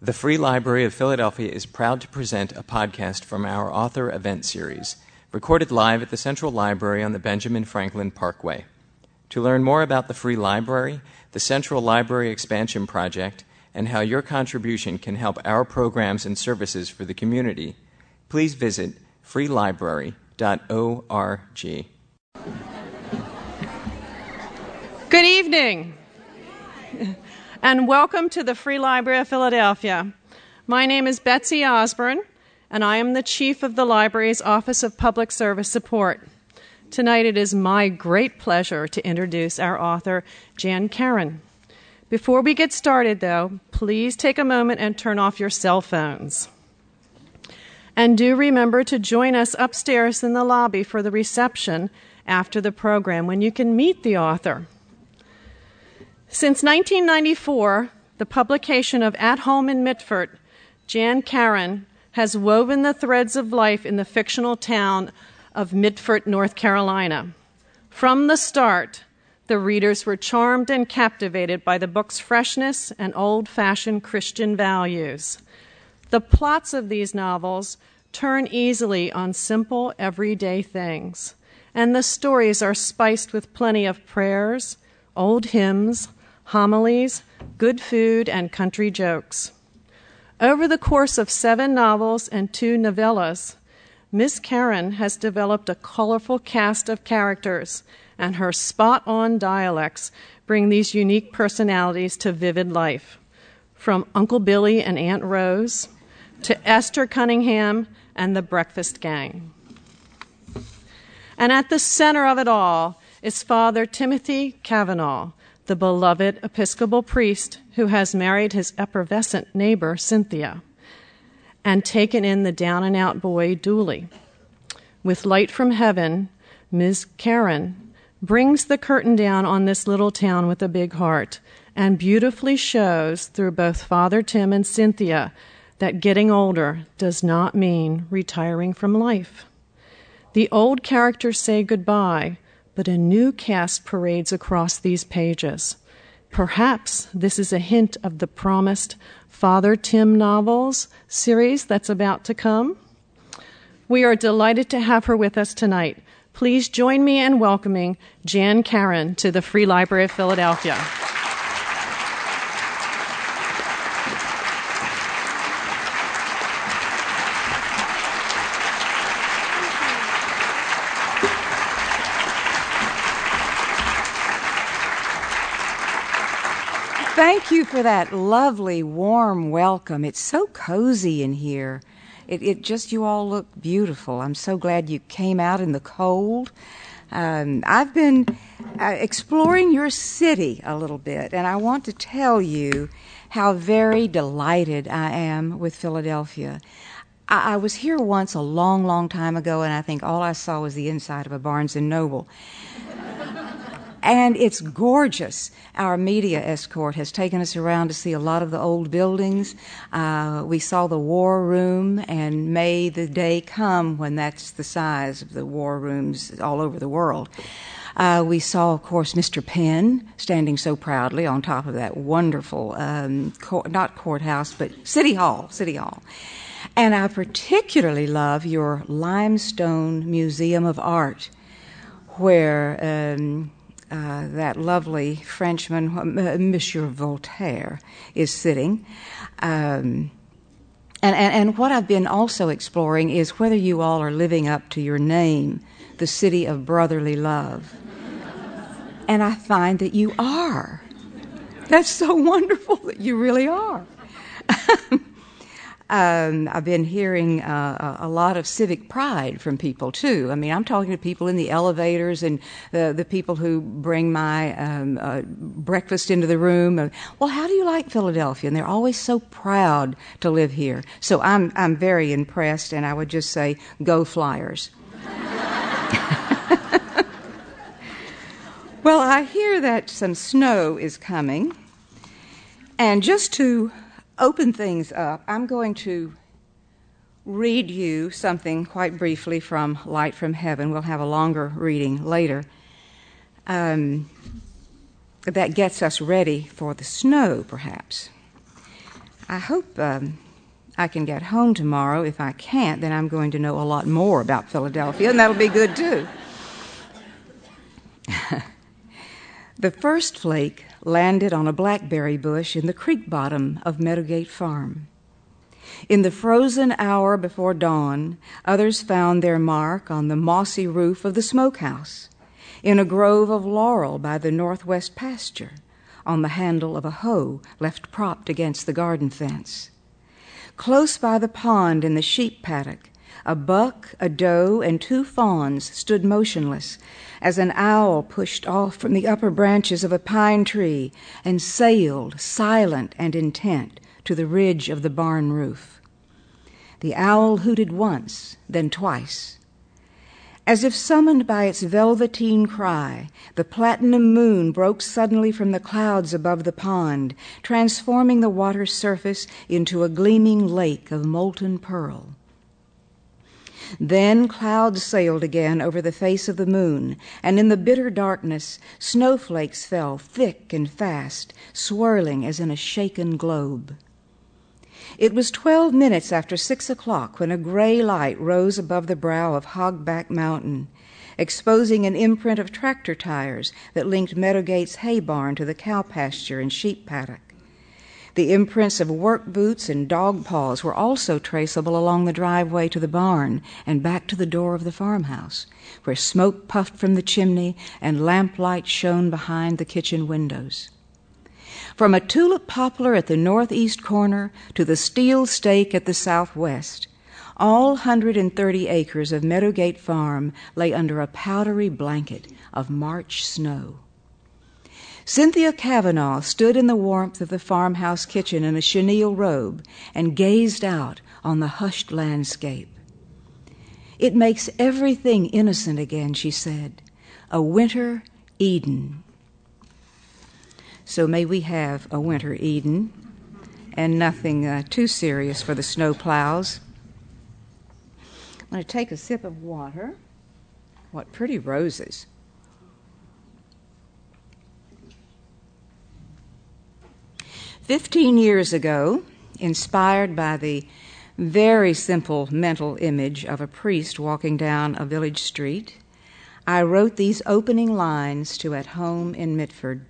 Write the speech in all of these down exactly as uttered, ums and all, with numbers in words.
The Free Library of Philadelphia is proud to present a podcast from our author event series, recorded live at the Central Library on the Benjamin Franklin Parkway. To learn more about the Free Library, the Central Library Expansion Project, and how your contribution can help our programs and services for the community, please visit free library dot org. Good evening, and welcome to the Free Library of Philadelphia. My name is Betsy Osborne, and I am the Chief of the Library's Office of Public Service Support. Tonight it is my great pleasure to introduce our author, Jan Karon. Before we get started, though, please take a moment and turn off your cell phones. And do remember to join us upstairs in the lobby for the reception after the program when you can meet the author. Since nineteen ninety-four, the publication of At Home in Mitford, Jan Karon has woven the threads of life in the fictional town of Mitford, North Carolina. From the start, the readers were charmed and captivated by the book's freshness and old-fashioned Christian values. The plots of these novels turn easily on simple, everyday things, and the stories are spiced with plenty of prayers, old hymns, homilies, good food, and country jokes. Over the course of seven novels and two novellas, Miss Karon has developed a colorful cast of characters, and her spot-on dialects bring these unique personalities to vivid life. From Uncle Billy and Aunt Rose to Esther Cunningham and the Breakfast Gang. And at the center of it all is Father Timothy Cavanaugh, the beloved Episcopal priest who has married his effervescent neighbor, Cynthia, and taken in the down-and-out boy, Dooley. With light from heaven, Miz Karon brings the curtain down on this little town with a big heart and beautifully shows through both Father Tim and Cynthia that getting older does not mean retiring from life. The old characters say goodbye, but a new cast parades across these pages. Perhaps this is a hint of the promised Father Tim novels series that's about to come. We are delighted to have her with us tonight. Please join me in welcoming Jan Karon to the Free Library of Philadelphia. Thank you for that lovely, warm welcome. It's so cozy in here. It, it just, you all look beautiful. I'm so glad you came out in the cold. Um, I've been uh, exploring your city a little bit, and I want to tell you how very delighted I am with Philadelphia. I, I was here once a long, long time ago, and I think all I saw was the inside of a Barnes and Noble. And it's gorgeous. Our media escort has taken us around to see a lot of the old buildings. Uh, we saw the War Room, and may the day come when that's the size of the war rooms all over the world. Uh, we saw, of course, Mister Penn standing so proudly on top of that wonderful, um, court, not courthouse, but City Hall, City Hall. And I particularly love your Limestone Museum of Art, where Um, Uh, that lovely Frenchman, uh, Monsieur Voltaire, is sitting. Um, and, and, and what I've been also exploring is whether you all are living up to your name, the City of Brotherly Love. And I find that you are. That's so wonderful that you really are. Um, I've been hearing uh, a lot of civic pride from people, too. I mean, I'm talking to people in the elevators and the, the people who bring my um, uh, breakfast into the room. Uh, well, how do you like Philadelphia? And they're always so proud to live here. So I'm, I'm very impressed, and I would just say, go Flyers. Well, I hear that some snow is coming. And just to open things up, I'm going to read you something quite briefly from Light from Heaven. We'll have a longer reading later. Um, that gets us ready for the snow, perhaps. I hope um, I can get home tomorrow. If I can't, then I'm going to know a lot more about Philadelphia, and that'll be good too. The first flake landed on a blackberry bush in the creek bottom of Meadowgate Farm. In the frozen hour before dawn, others found their mark on the mossy roof of the smokehouse, in a grove of laurel by the northwest pasture, on the handle of a hoe left propped against the garden fence. Close by the pond in the sheep paddock, a buck, a doe, and two fawns stood motionless as an owl pushed off from the upper branches of a pine tree and sailed, silent and intent, to the ridge of the barn roof. The owl hooted once, then twice. As if summoned by its velveteen cry, the platinum moon broke suddenly from the clouds above the pond, transforming the water's surface into a gleaming lake of molten pearl. Then clouds sailed again over the face of the moon, and in the bitter darkness, snowflakes fell thick and fast, swirling as in a shaken globe. It was twelve minutes after six o'clock when a gray light rose above the brow of Hogback Mountain, exposing an imprint of tractor tires that linked Meadowgate's hay barn to the cow pasture and sheep paddock. The imprints of work boots and dog paws were also traceable along the driveway to the barn and back to the door of the farmhouse, where smoke puffed from the chimney and lamplight shone behind the kitchen windows. From a tulip poplar at the northeast corner to the steel stake at the southwest, all one hundred thirty acres of Meadowgate Farm lay under a powdery blanket of March snow. Cynthia Cavanaugh stood in the warmth of the farmhouse kitchen in a chenille robe and gazed out on the hushed landscape. "It makes everything innocent again," she said. "A winter Eden." So may we have a winter Eden, and nothing uh, too serious for the snow plows. I'm going to take a sip of water. What pretty roses. Fifteen years ago, inspired by the very simple mental image of a priest walking down a village street, I wrote these opening lines to At Home in Mitford.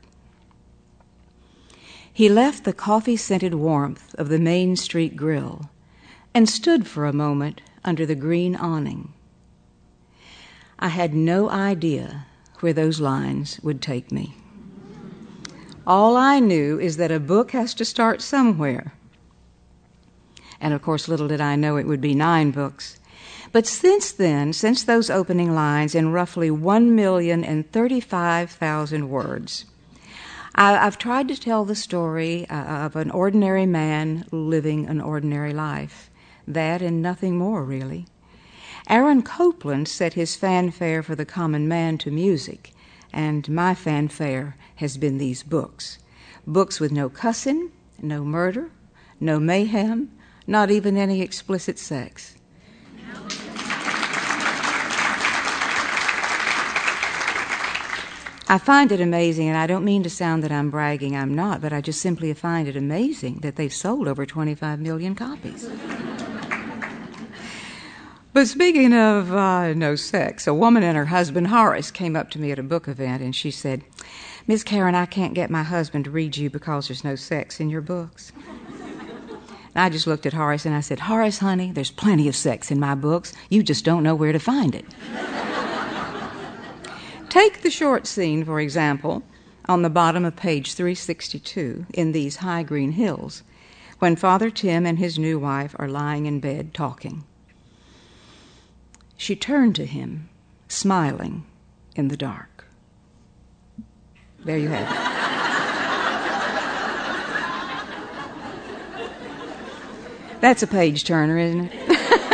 He left the coffee-scented warmth of the Main Street grill and stood for a moment under the green awning. I had no idea where those lines would take me. All I knew is that a book has to start somewhere. And of course, little did I know it would be nine books. But since then, since those opening lines in roughly one million and thirty-five thousand words, I've tried to tell the story of an ordinary man living an ordinary life. That and nothing more, really. Aaron Copland set his fanfare for the common man to music, and my fanfare has been these books. Books with no cussing, no murder, no mayhem, not even any explicit sex. I find it amazing, and I don't mean to sound that I'm bragging, I'm not, but I just simply find it amazing that they've sold over twenty-five million copies. But speaking of uh, no sex, a woman and her husband, Horace, came up to me at a book event, and she said, "Miss Karen, I can't get my husband to read you because there's no sex in your books." And I just looked at Horace and I said, "Horace, honey, there's plenty of sex in my books. You just don't know where to find it." Take the short scene, for example, on the bottom of page three sixty-two in These High Green Hills, when Father Tim and his new wife are lying in bed talking. She turned to him, smiling in the dark. There you have it. That's a page turner, isn't it?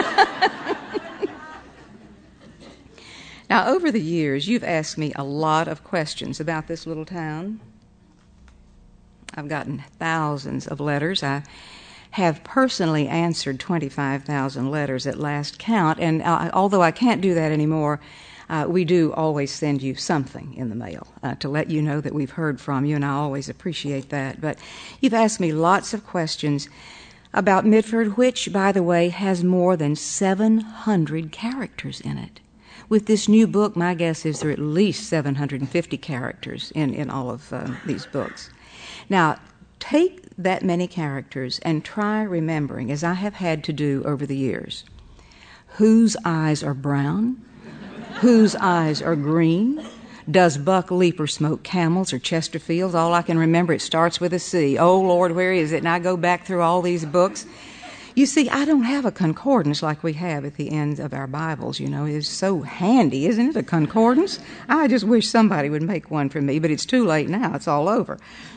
Now, over the years, you've asked me a lot of questions about this little town. I've gotten thousands of letters. I have personally answered twenty-five thousand letters at last count, and uh, although I can't do that anymore, Uh, we do always send you something in the mail uh, to let you know that we've heard from you, and I always appreciate that. But you've asked me lots of questions about Mitford, which, by the way, has more than seven hundred characters in it. With this new book, my guess is there are at least seven hundred fifty characters in, in all of uh, these books. Now, take that many characters and try remembering, as I have had to do over the years, whose eyes are brown, whose eyes are green, does Buck leap or smoke camels or Chesterfields? All I can remember, it starts with a C. Oh, Lord, where is it? And I go back through all these books. You see, I don't have a concordance like we have at the end of our Bibles, you know. It's so handy, isn't it, a concordance? I just wish somebody would make one for me, but it's too late now. It's all over.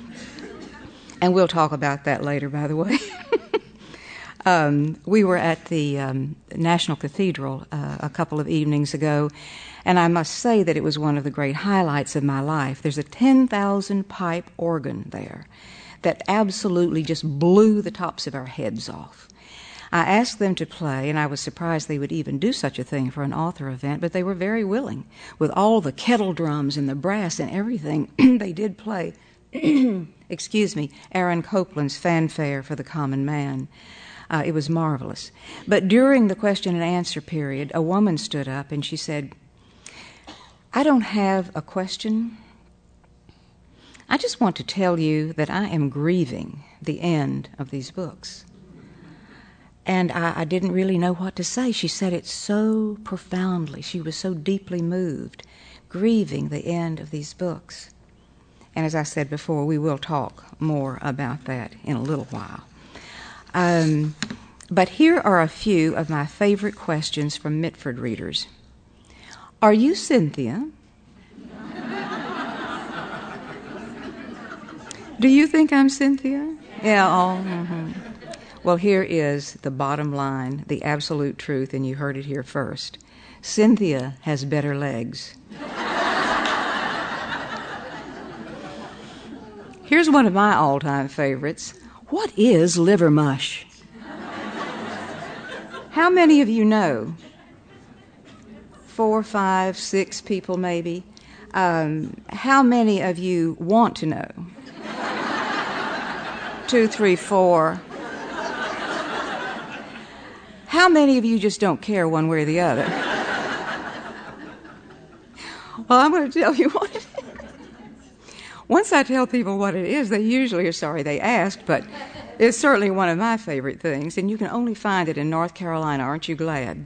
And we'll talk about that later, by the way. um, we were at the um, National Cathedral uh, a couple of evenings ago, and I must say that it was one of the great highlights of my life. There's a ten thousand pipe organ there that absolutely just blew the tops of our heads off. I asked them to play, and I was surprised they would even do such a thing for an author event, but they were very willing. With all the kettle drums and the brass and everything, they did play, excuse me, Aaron Copland's Fanfare for the Common Man. Uh, it was marvelous. But during the question and answer period, a woman stood up and she said, I don't have a question. I just want to tell you that I am grieving the end of these books. And I, I didn't really know what to say. She said it so profoundly. She was so deeply moved, grieving the end of these books. And as I said before, we will talk more about that in a little while. Um, but here are a few of my favorite questions from Mitford readers. Are you Cynthia? Do you think I'm Cynthia? Yeah. Oh, mm-hmm. Well, here is the bottom line, the absolute truth, and you heard it here first. Cynthia has better legs. Here's one of my all-time favorites. What is liver mush? How many of you know? Four, five, six people maybe. Um, how many of you want to know? Two, three, four. How many of you just don't care one way or the other? Well, I'm going to tell you what it is. Once I tell people what it is, they usually are sorry they asked, but it's certainly one of my favorite things, and you can only find it in North Carolina. Aren't you glad?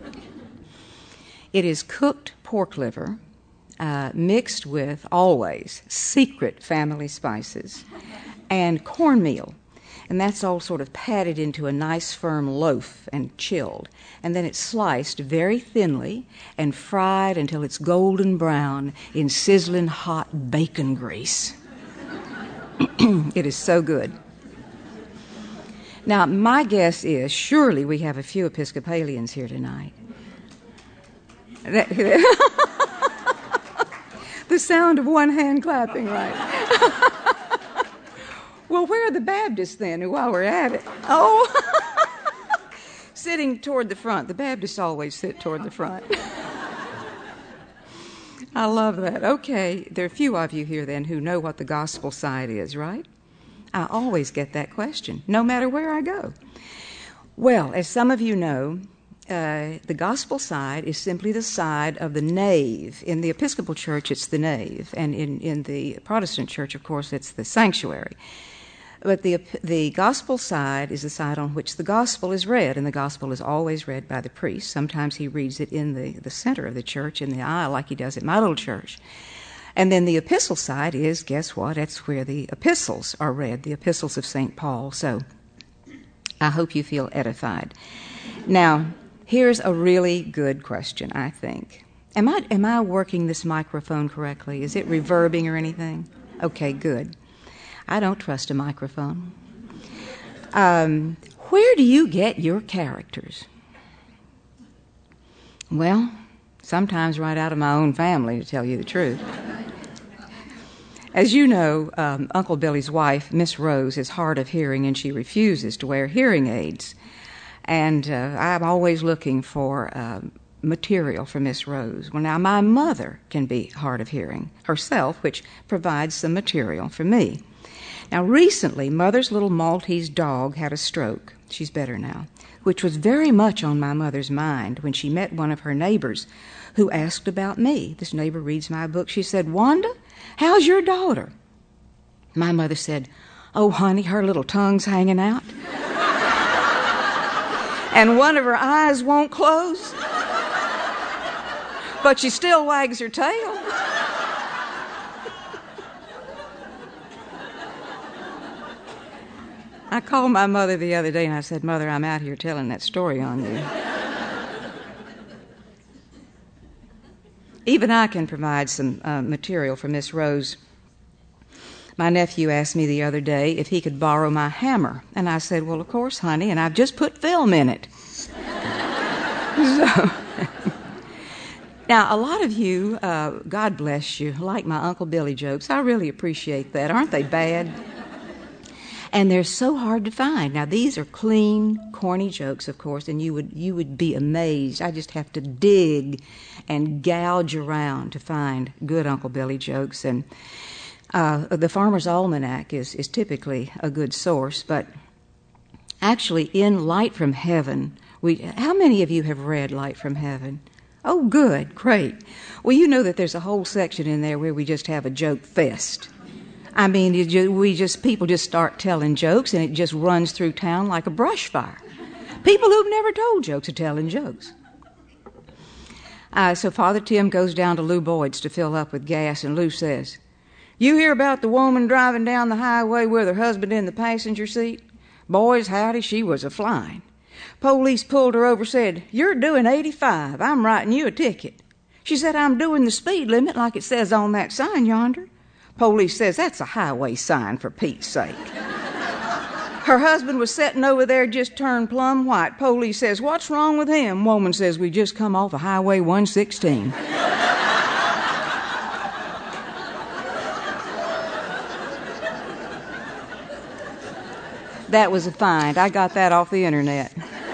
It is cooked pork liver uh, mixed with, always, secret family spices and cornmeal. And that's all sort of patted into a nice firm loaf and chilled. And then it's sliced very thinly and fried until it's golden brown in sizzling hot bacon grease. It is so good. Now, my guess is surely we have a few Episcopalians here tonight. The sound of one hand clapping, right? Well, where are the Baptists then, while we're at it? Oh, sitting toward the front. The Baptists always sit toward the front. I love that. Okay, there are a few of you here then who know what the gospel side is, right? I always get that question, no matter where I go. Well, as some of you know, uh, the gospel side is simply the side of the nave. In the Episcopal Church, it's the nave, and in, in the Protestant Church, of course, it's the sanctuary. But the the gospel side is the side on which the gospel is read, and the gospel is always read by the priest. Sometimes he reads it in the, the center of the church, in the aisle, like he does at my little church. And then the epistle side is, guess what? That's where the epistles are read, the epistles of Saint Paul. So I hope you feel edified. Now, here's a really good question, I think. Am I am I working this microphone correctly? Is it reverbing or anything? Okay, good. I don't trust a microphone. Um, where do you get your characters? Well, sometimes right out of my own family, to tell you the truth. As you know, um, Uncle Billy's wife, Miss Rose, is hard of hearing, and she refuses to wear hearing aids. And uh, I'm always looking for uh, material for Miss Rose. Well, now, my mother can be hard of hearing herself, which provides some material for me. Now, recently, Mother's little Maltese dog had a stroke. She's better now, which was very much on my mother's mind when she met one of her neighbors who asked about me. This neighbor reads my book. She said, "Wanda, how's your daughter?" My mother said, "Oh, honey, her little tongue's hanging out. And one of her eyes won't close. But she still wags her tail." I called my mother the other day and I said, "Mother, I'm out here telling that story on you." Even I can provide some uh, material for Miss Rose. My nephew asked me the other day if he could borrow my hammer. And I said, "Well, of course, honey, and I've just put film in it." So, now, a lot of you, uh, God bless you, like my Uncle Billy jokes. I really appreciate that. Aren't they bad? And they're so hard to find. Now, these are clean, corny jokes, of course, and you would you would be amazed. I just have to dig and gouge around to find good Uncle Billy jokes. And uh, the Farmer's Almanac is, is typically a good source, but actually in Light from Heaven, we how many of you have read Light from Heaven? Oh, good, great. Well, you know that there's a whole section in there where we just have a joke fest. I mean, it just, we just people just start telling jokes, and it just runs through town like a brush fire. People who've never told jokes are telling jokes. Uh, so Father Tim goes down to Lou Boyd's to fill up with gas, and Lou says, "You hear about the woman driving down the highway with her husband in the passenger seat? Boys, howdy, she was a flying. Police pulled her over, said, 'You're doing eighty-five. I'm writing you a ticket.' She said, 'I'm doing the speed limit like it says on that sign yonder.' Police says, 'That's a highway sign, for Pete's sake.' Her husband was sitting over there, just turned plumb white. Police says, 'What's wrong with him?' Woman says, 'We just come off of Highway one sixteen. That was a find. I got that off the internet.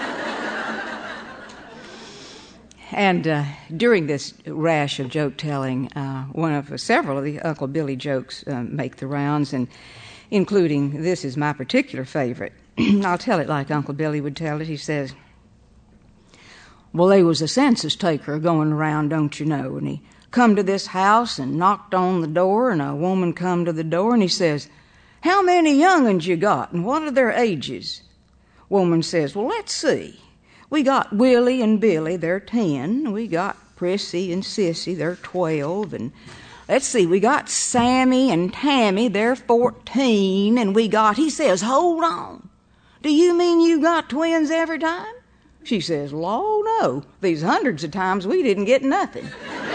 And uh, during this rash of joke-telling, uh, one of uh, several of the Uncle Billy jokes uh, make the rounds, and including, this is my particular favorite. I'll tell it like Uncle Billy would tell it. He says, "Well, there was a census taker going around, don't you know, and he come to this house and knocked on the door, and a woman come to the door, and he says, 'How many young'uns you got, and what are their ages?' Woman says, 'Well, let's see. We got Willie and Billy, they're ten. We got Prissy and Sissy, they're twelve. And let's see, we got Sammy and Tammy, they're fourteen. And we got,' he says, 'Hold on. Do you mean you got twins every time?' She says, 'Law, no. These hundreds of times we didn't get nothing.'"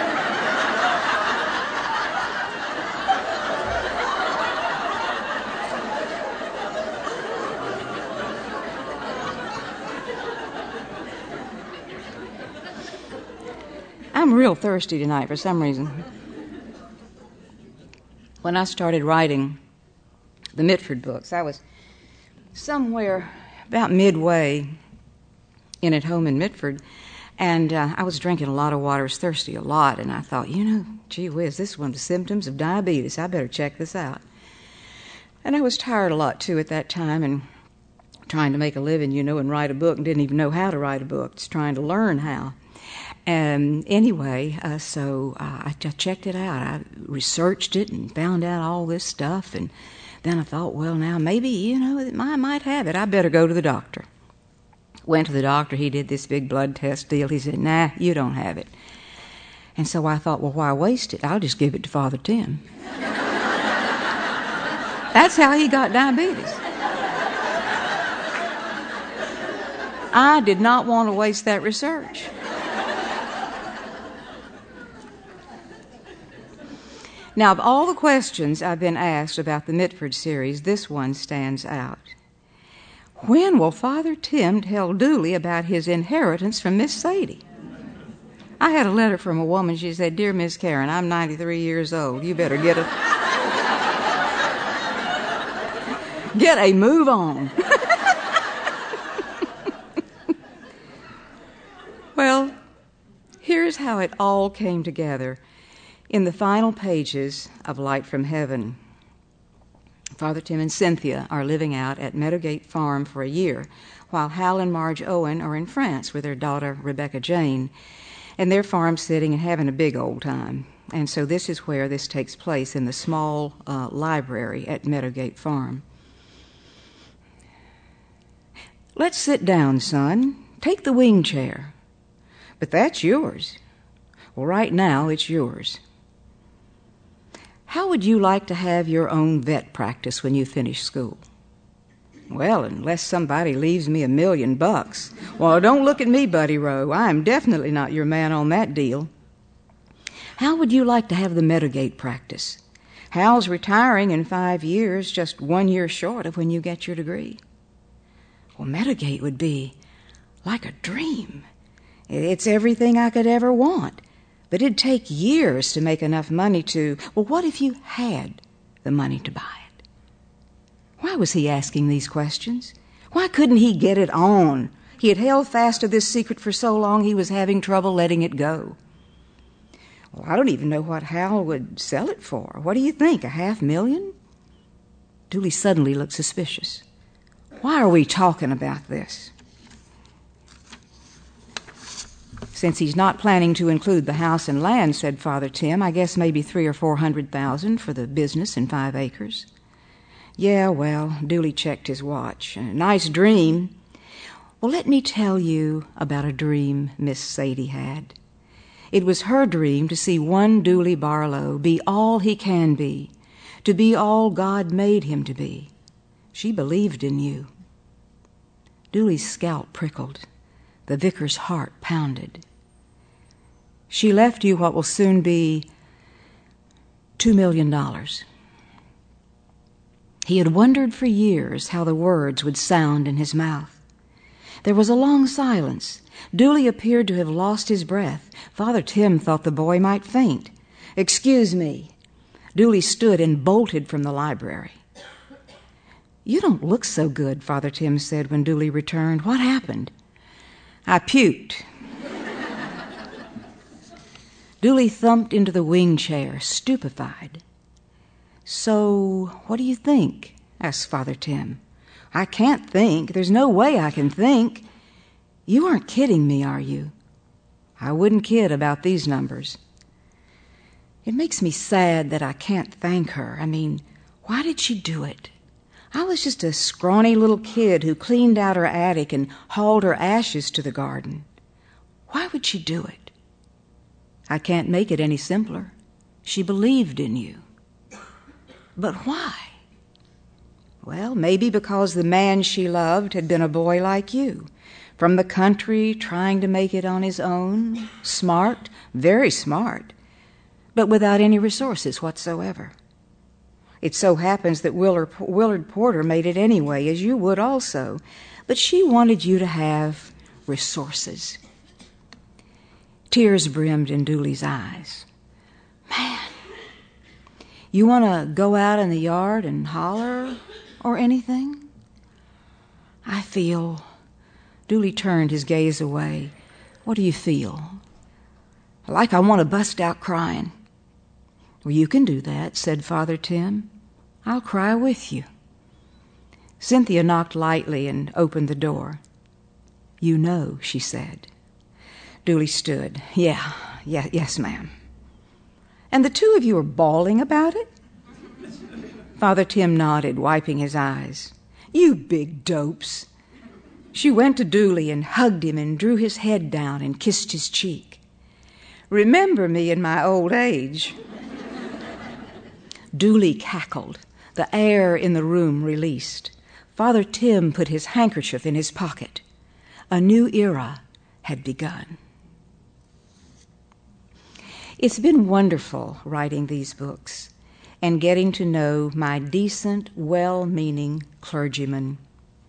I'm real thirsty tonight for some reason. When I started writing the Mitford books, I was somewhere about midway in at home in Mitford, and uh, I was drinking a lot of water, I was thirsty a lot, and I thought, you know, gee whiz, this is one of the symptoms of diabetes. I better check this out. And I was tired a lot, too, at that time, and trying to make a living, you know, and write a book, and didn't even know how to write a book, just trying to learn how. And anyway, uh, so uh, I, I checked it out. I researched it and found out all this stuff. And then I thought, well, now maybe, you know, I might have it. I better go to the doctor. Went to the doctor. He did this big blood test deal. He said, "Nah, you don't have it." And so I thought, well, why waste it? I'll just give it to Father Tim. That's how he got diabetes. I did not want to waste that research. Now, of all the questions I've been asked about the Mitford series, this one stands out. When will Father Tim tell Dooley about his inheritance from Miss Sadie? I had a letter from a woman. She said, "Dear Miss Karen, I'm ninety-three years old. You better get a get a move on." Well, here's how it all came together in the final pages of Light from Heaven. Father Tim and Cynthia are living out at Meadowgate Farm for a year, while Hal and Marge Owen are in France with their daughter, Rebecca Jane, and they're farm-sitting and having a big old time. And so this is where this takes place, in the small uh, library at Meadowgate Farm. "Let's sit down, son. Take the wing chair." "But that's yours." "Well, right now it's yours." "How would you like to have your own vet practice when you finish school?" "Well, unless somebody leaves me a million bucks." "Well, don't look at me, Buddy Rowe. I am definitely not your man on that deal." "How would you like to have the Meadowgate practice? Hal's retiring in five years, just one year short of when you get your degree." "Well, Meadowgate would be like a dream. It's everything I could ever want. But it'd take years to make enough money to... Well, what if you had the money to buy it?" Why was he asking these questions? Why couldn't he get it on? He had held fast to this secret for so long he was having trouble letting it go. "Well, I don't even know what Hal would sell it for. What do you think, a half million?" Dooley suddenly looked suspicious. "Why are we talking about this?" "Since he's not planning to include the house and land," said Father Tim, "I guess maybe three or four hundred thousand for the business and five acres." "Yeah, well," Dooley checked his watch. "A nice dream." "Well, let me tell you about a dream Miss Sadie had. It was her dream to see one Dooley Barlow be all he can be, to be all God made him to be. She believed in you." Dooley's scalp prickled. The vicar's heart pounded. "She left you what will soon be two million dollars. He had wondered for years how the words would sound in his mouth. There was a long silence. Dooley appeared to have lost his breath. Father Tim thought the boy might faint. "Excuse me." Dooley stood and bolted from the library. "You don't look so good," Father Tim said when Dooley returned. "What happened?" "I puked." Dooley thumped into the wing chair, stupefied. "So, what do you think?" asked Father Tim. "I can't think. There's no way I can think." "You aren't kidding me, are you?" "I wouldn't kid about these numbers." "It makes me sad that I can't thank her. I mean, why did she do it? I was just a scrawny little kid who cleaned out her attic and hauled her ashes to the garden. Why would she do it?" "I can't make it any simpler. She believed in you." "But why?" "Well, maybe because the man she loved had been a boy like you, from the country, trying to make it on his own, smart, very smart, but without any resources whatsoever. It so happens that Willard Porter made it anyway, as you would also, but she wanted you to have resources." Tears brimmed in Dooley's eyes. "Man, you want to go out in the yard and holler or anything?" "I feel..." Dooley turned his gaze away. "What do you feel?" "Like I want to bust out crying." "Well, you can do that," said Father Tim. "I'll cry with you." Cynthia knocked lightly and opened the door. "You know," she said. Dooley stood. Yeah, yeah, yes, ma'am." "And the two of you are bawling about it?" Father Tim nodded, wiping his eyes. "You big dopes." She went to Dooley and hugged him and drew his head down and kissed his cheek. "Remember me in my old age." Dooley cackled. The air in the room released. Father Tim put his handkerchief in his pocket. A new era had begun. It's been wonderful writing these books and getting to know my decent, well-meaning clergymen.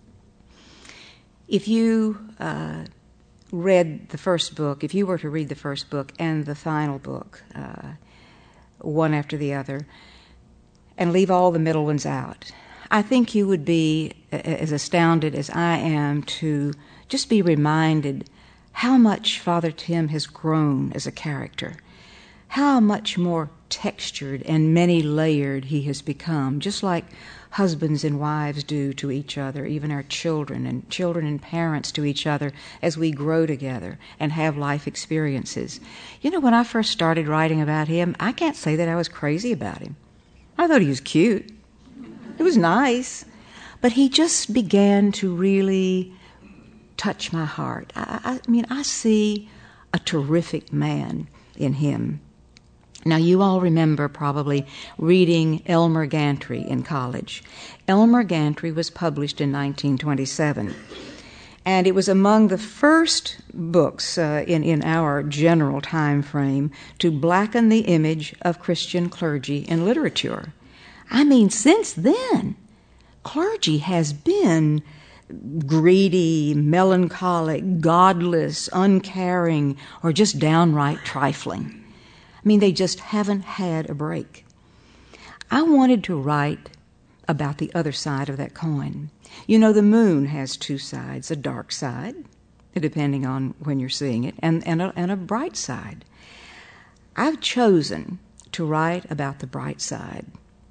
If you uh, read the first book, if you were to read the first book and the final book, uh, one after the other, and leave all the middle ones out, I think you would be as astounded as I am to just be reminded how much Father Tim has grown as a character, how much more textured and many-layered he has become, just like husbands and wives do to each other, even our children, and children and parents to each other as we grow together and have life experiences. You know, when I first started writing about him, I can't say that I was crazy about him. I thought he was cute. It was nice. But he just began to really touch my heart. I, I, I mean, I see a terrific man in him. Now, you all remember probably reading Elmer Gantry in college. Elmer Gantry was published in nineteen twenty-seven, and it was among the first books uh, in, in our general time frame to blacken the image of Christian clergy in literature. I mean, since then, clergy has been greedy, melancholic, godless, uncaring, or just downright trifling. I mean, they just haven't had a break. I wanted to write about the other side of that coin. You know, the moon has two sides, a dark side, depending on when you're seeing it, and, and, a, and a bright side. I've chosen to write about the bright side,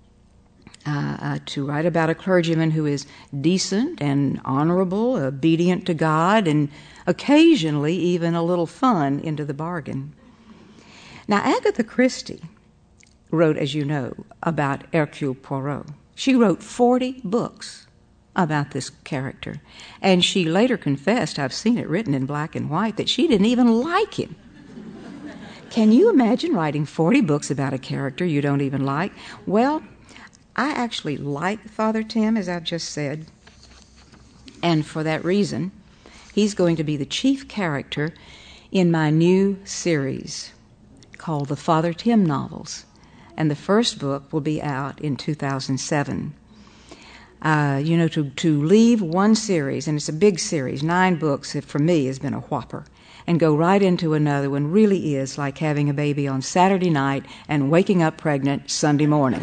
uh, uh, to write about a clergyman who is decent and honorable, obedient to God, and occasionally even a little fun into the bargain. Now, Agatha Christie wrote, as you know, about Hercule Poirot. She wrote forty books about this character, and she later confessed, I've seen it written in black and white, that she didn't even like him. Can you imagine writing forty books about a character you don't even like? Well, I actually like Father Tim, as I've just said, and for that reason, he's going to be the chief character in my new series called the Father Tim Novels, and the first book will be out in two thousand seven. Uh, you know, to, to leave one series, and it's a big series, nine books, it for me has been a whopper, and go right into another one really is like having a baby on Saturday night and waking up pregnant Sunday morning.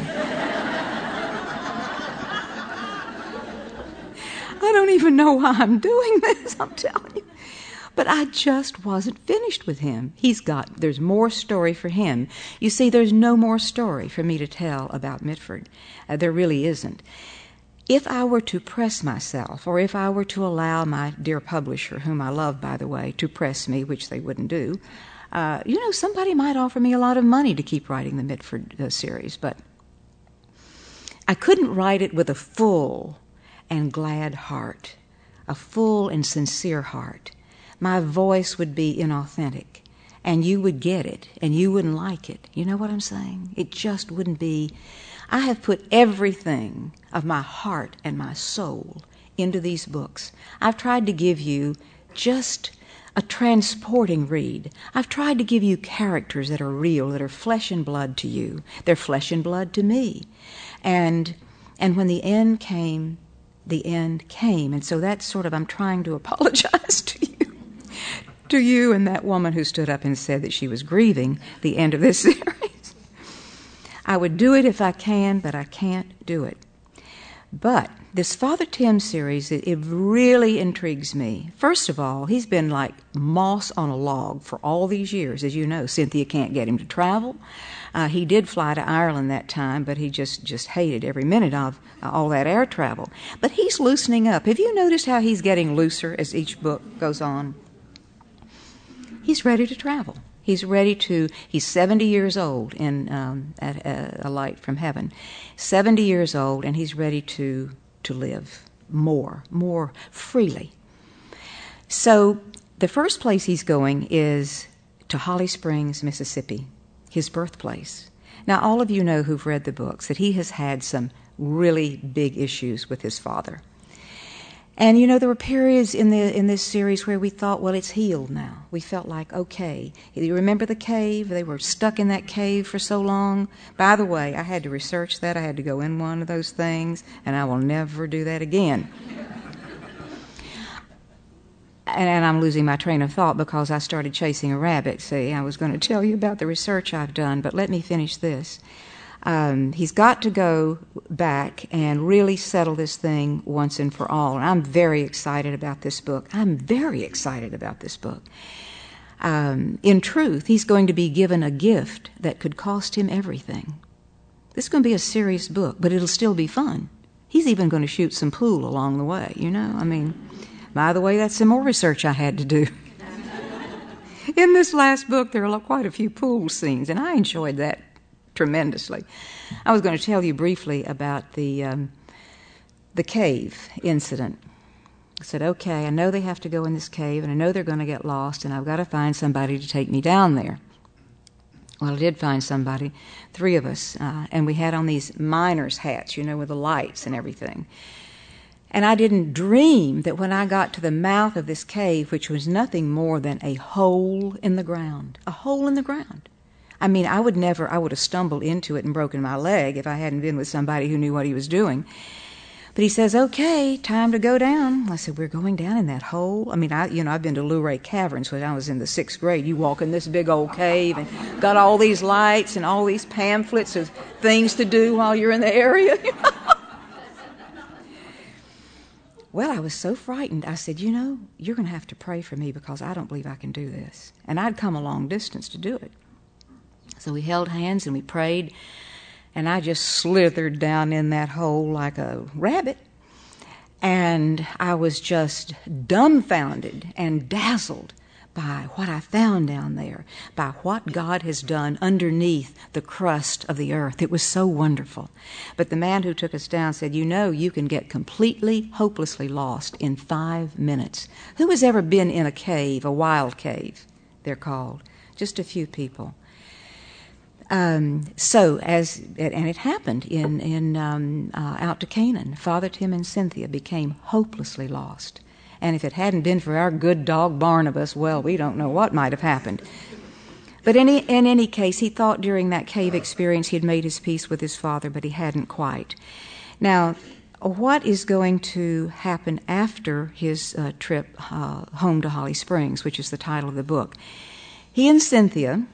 I don't even know why I'm doing this, I'm telling you. But I just wasn't finished with him. He's got, there's more story for him. You see, there's no more story for me to tell about Mitford. Uh, there really isn't. If I were to press myself, or if I were to allow my dear publisher, whom I love, by the way, to press me, which they wouldn't do, uh, you know, somebody might offer me a lot of money to keep writing the Mitford uh, series, but I couldn't write it with a full and glad heart, a full and sincere heart. My voice would be inauthentic, and you would get it, and you wouldn't like it. You know what I'm saying? It just wouldn't be. I have put everything of my heart and my soul into these books. I've tried to give you just a transporting read. I've tried to give you characters that are real, that are flesh and blood to you. They're flesh and blood to me. And and when the end came, the end came. And so that's sort of, I'm trying to apologize to you. To you and that woman who stood up and said that she was grieving the end of this series. I would do it if I can, but I can't do it. But this Father Tim series, it, it really intrigues me. First of all, he's been like moss on a log for all these years. As you know, Cynthia can't get him to travel. Uh, he did fly to Ireland that time, but he just, just hated every minute of uh, all that air travel. But he's loosening up. Have you noticed how he's getting looser as each book goes on? He's ready to travel. He's ready to, he's seventy years old in um, at, uh, A Light from Heaven. seventy years old, and he's ready to, to live more, more freely. So the first place he's going is to Holly Springs, Mississippi, his birthplace. Now, all of you know who've read the books that he has had some really big issues with his father. And, you know, there were periods in the in this series where we thought, well, it's healed now. We felt like, okay. You remember the cave? They were stuck in that cave for so long. By the way, I had to research that. I had to go in one of those things, and I will never do that again. and, and I'm losing my train of thought because I started chasing a rabbit. See, I was going to tell you about the research I've done, but let me finish this. Um, he's got to go back and really settle this thing once and for all. And I'm very excited about this book. I'm very excited about this book. Um, in truth, he's going to be given a gift that could cost him everything. This is going to be a serious book, but it'll still be fun. He's even going to shoot some pool along the way, you know? I mean, by the way, that's some more research I had to do. In this last book, there are quite a few pool scenes, and I enjoyed that tremendously. I was going to tell you briefly about the um, the cave incident. I said, okay, I know they have to go in this cave, and I know they're going to get lost, and I've got to find somebody to take me down there. Well, I did find somebody, three of us, uh, and we had on these miner's hats, you know, with the lights and everything. And I didn't dream that when I got to the mouth of this cave, which was nothing more than a hole in the ground, a hole in the ground. I mean, I would never, I would have stumbled into it and broken my leg if I hadn't been with somebody who knew what he was doing. But he says, okay, time to go down. I said, we're going down in that hole? I mean, I, you know, I've been to Luray Caverns when I was in the sixth grade. You walk in this big old cave and got all these lights and all these pamphlets of things to do while you're in the area. Well, I was so frightened. I said, you know, you're going to have to pray for me because I don't believe I can do this. And I'd come a long distance to do it. So we held hands and we prayed, and I just slithered down in that hole like a rabbit. And I was just dumbfounded and dazzled by what I found down there, by what God has done underneath the crust of the earth. It was so wonderful. But the man who took us down said, you know, you can get completely, hopelessly lost in five minutes. Who has ever been in a cave, a wild cave, they're called? Just a few people. Um, so, as and it happened in in um, uh, out to Canaan, Father Tim and Cynthia became hopelessly lost. And if it hadn't been for our good dog Barnabas, well, we don't know what might have happened. But in, in any case, he thought during that cave experience he had made his peace with his father, but he hadn't quite. Now, what is going to happen after his uh, trip uh, home to Holly Springs, which is the title of the book? He and Cynthia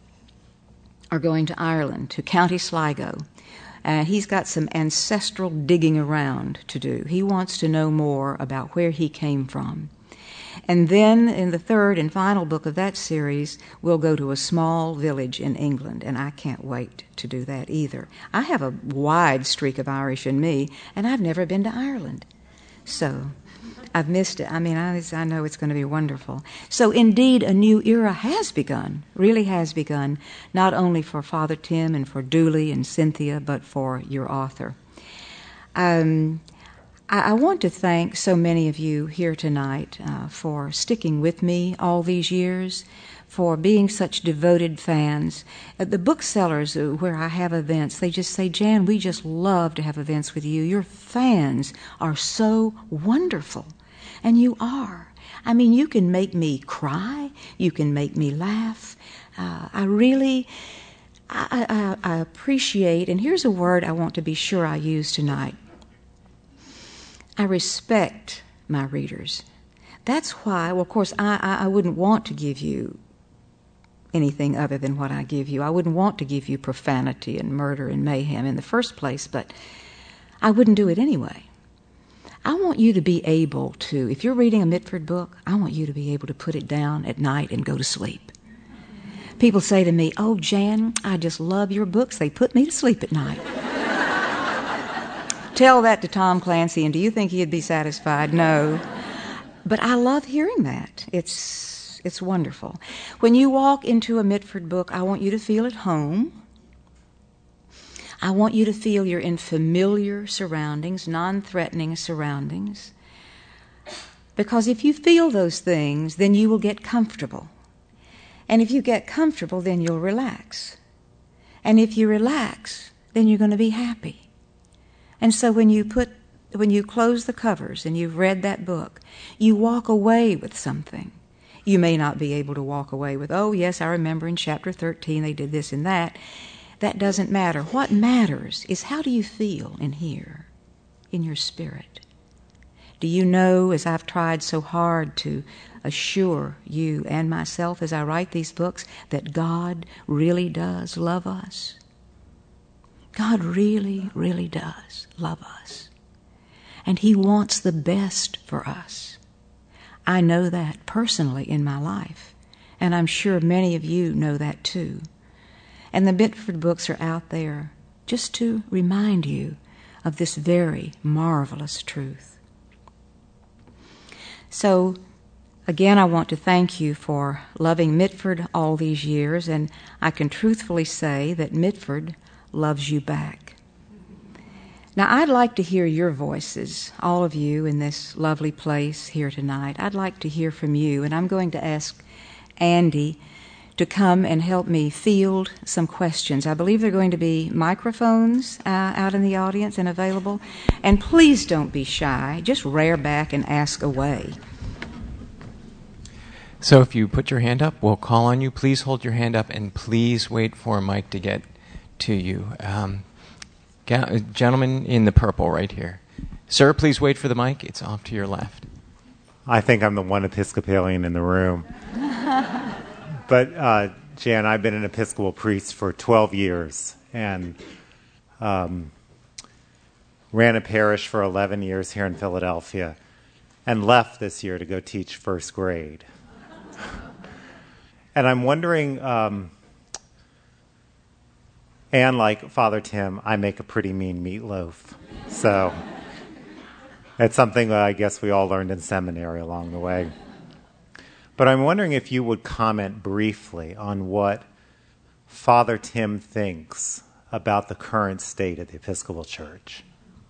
are going to Ireland, to County Sligo. Uh, he's got some ancestral digging around to do. He wants to know more about where he came from. And then in the third and final book of that series, we'll go to a small village in England, and I can't wait to do that either. I have a wide streak of Irish in me, and I've never been to Ireland. So I've missed it. I mean, I, I know it's going to be wonderful. So indeed, a new era has begun, really has begun, not only for Father Tim and for Dooley and Cynthia, but for your author. Um, I, I want to thank so many of you here tonight uh, for sticking with me all these years, for being such devoted fans. Uh, the booksellers uh, where I have events, they just say, Jan, we just love to have events with you. Your fans are so wonderful. And you are. I mean, you can make me cry. You can make me laugh. Uh, I really, I, I, I appreciate, and here's a word I want to be sure I use tonight. I respect my readers. That's why, well, of course, I, I, I wouldn't want to give you anything other than what I give you. I wouldn't want to give you profanity and murder and mayhem in the first place, but I wouldn't do it anyway. I want you to be able to, if you're reading a Mitford book, I want you to be able to put it down at night and go to sleep. People say to me, oh, Jan, I just love your books. They put me to sleep at night. Tell that to Tom Clancy, and do you think he'd be satisfied? No. But I love hearing that. It's, it's wonderful. When you walk into a Mitford book, I want you to feel at home. I want you to feel you're in familiar surroundings, non-threatening surroundings. Because if you feel those things, then you will get comfortable. And if you get comfortable, then you'll relax. And if you relax, then you're going to be happy. And so when you put, when you close the covers and you've read that book, you walk away with something. You may not be able to walk away with, oh, yes, I remember in chapter thirteen they did this and that. That doesn't matter. What matters is how do you feel in here, in your spirit? Do you know, as I've tried so hard to assure you and myself as I write these books, that God really does love us? God really, really does love us. And He wants the best for us. I know that personally in my life, and I'm sure many of you know that too. And the Mitford books are out there just to remind you of this very marvelous truth. So, again, I want to thank you for loving Mitford all these years, and I can truthfully say that Mitford loves you back. Now, I'd like to hear your voices, all of you in this lovely place here tonight. I'd like to hear from you, and I'm going to ask Andy to come and help me field some questions. I believe there are going to be microphones uh, out in the audience and available. And please don't be shy. Just rear back and ask away. So if you put your hand up, we'll call on you. Please hold your hand up, and please wait for a mic to get to you. Um, ga- gentleman in the purple right here. Sir, please wait for the mic. It's off to your left. I think I'm the one Episcopalian in the room. But, uh, Jan, I've been an Episcopal priest for twelve years and um, ran a parish for eleven years here in Philadelphia and left this year to go teach first grade. And I'm wondering, um, and like Father Tim, I make a pretty mean meatloaf. So it's something that I guess we all learned in seminary along the way. But I'm wondering if you would comment briefly on what Father Tim thinks about the current state of the Episcopal Church.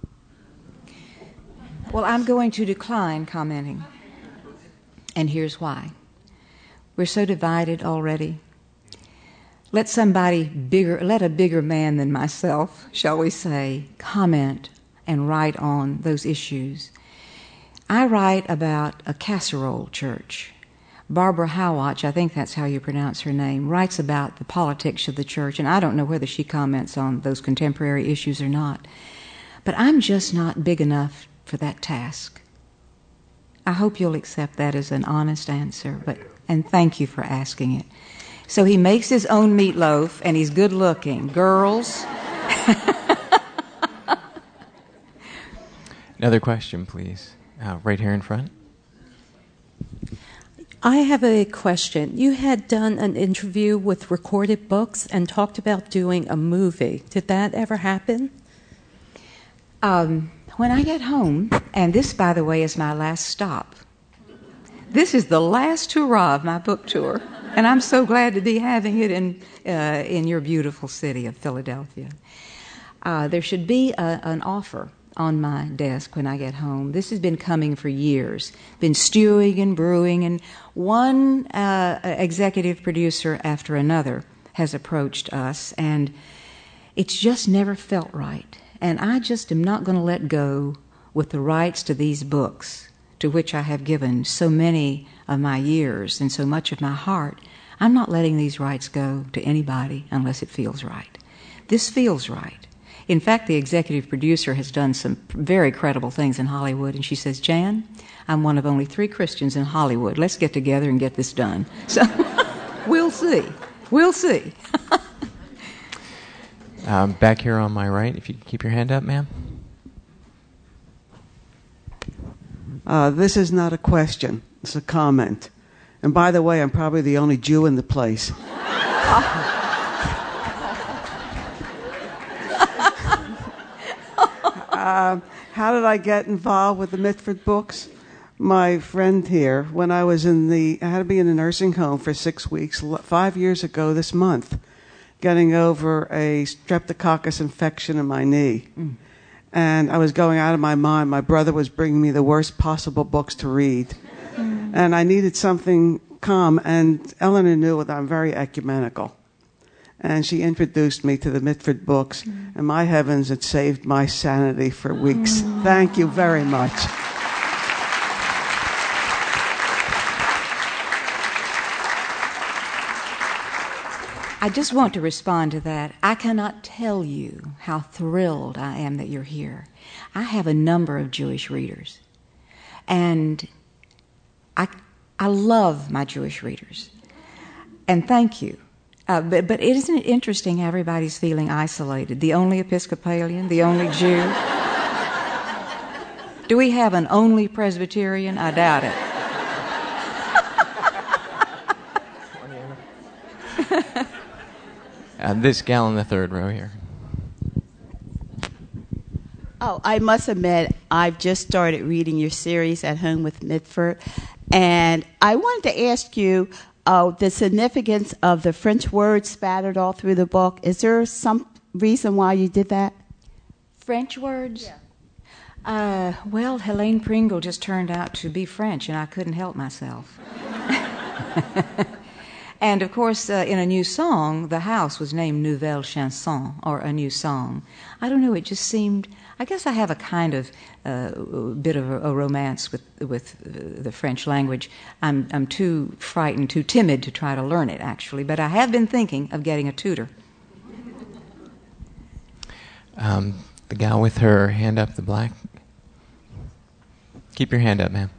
Well, I'm going to decline commenting. And here's why. We're so divided already. Let somebody bigger, let a bigger man than myself, shall we say, comment and write on those issues. I write about a casserole church. Barbara Howatch, I think that's how you pronounce her name, writes about the politics of the church, and I don't know whether she comments on those contemporary issues or not. But I'm just not big enough for that task. I hope you'll accept that as an honest answer, but and thank you for asking it. So he makes his own meatloaf, and he's good looking. Girls? Another question, please. Uh, right here in front. I have a question. You had done an interview with Recorded Books and talked about doing a movie. Did that ever happen? Um, when I get home, and this, by the way, is my last stop. This is the last hurrah of my book tour, and I'm so glad to be having it in uh, in your beautiful city of Philadelphia. Uh, there should be a, an offer on my desk when I get home. This has been coming for years, been stewing and brewing, and one uh, executive producer after another has approached us, and it's just never felt right. And I just am not going to let go with the rights to these books, to which I have given so many of my years and so much of my heart. I'm not letting these rights go to anybody unless it feels right. This feels right. In fact, the executive producer has done some very credible things in Hollywood, and she says, Jan, I'm one of only three Christians in Hollywood. Let's get together and get this done. So we'll see. We'll see. um, back here on my right, if you could keep your hand up, ma'am. Uh, this is not a question. It's a comment. And by the way, I'm probably the only Jew in the place. Uh, how did I get involved with the Mitford books? My friend here, when I was in the, I had to be in a nursing home for six weeks, five years ago this month, getting over a streptococcus infection in my knee. Mm. And I was going out of my mind. My brother was bringing me the worst possible books to read. Mm. And I needed something calm, and Eleanor knew that I'm very ecumenical. And she introduced me to the Mitford books, mm. and my heavens, it saved my sanity for weeks. Mm. Thank you very much. I just want to respond to that. I cannot tell you how thrilled I am that you're here. I have a number of Jewish readers, and I, I love my Jewish readers. And thank you. Uh, but, but isn't it interesting how everybody's feeling isolated? The only Episcopalian, the only Jew. Do we have an only Presbyterian? I doubt it. uh, this gal in the third row here. Oh, I must admit, I've just started reading your series At Home with Mitford, and I wanted to ask you uh, the significance of the French words spattered all through the book. Is there some reason why you did that? French words? Yeah. Uh, well, Helene Pringle just turned out to be French, and I couldn't help myself. And, of course, uh, in a new song, the house was named Nouvelle Chanson, or a new song. I don't know, it just seemed... I guess I have a kind of uh, bit of a, a romance with with uh, the French language. I'm I'm too frightened, too timid to try to learn it, actually, but I have been thinking of getting a tutor. Um, the gal with her hand up, the black. Keep your hand up, ma'am.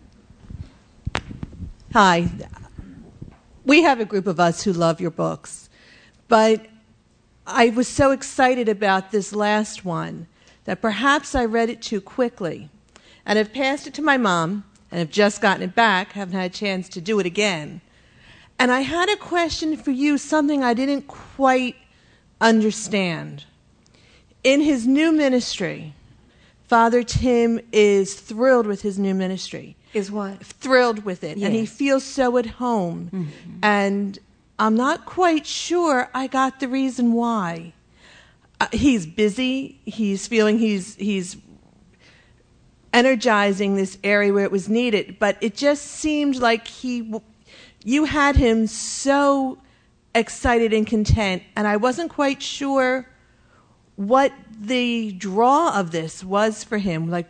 Hi. We have a group of us who love your books, but I was so excited about this last one that perhaps I read it too quickly, and have passed it to my mom, and have just gotten it back, haven't had a chance to do it again. And I had a question for you, something I didn't quite understand. In his new ministry, Father Tim is thrilled with his new ministry. Is what? Thrilled with it, yes. And he feels so at home. Mm-hmm. And I'm not quite sure I got the reason why. Uh, he's busy. He's feeling he's he's energizing this area where it was needed, but it just seemed like he, you had him so excited and content, and I wasn't quite sure what the draw of this was for him. Like,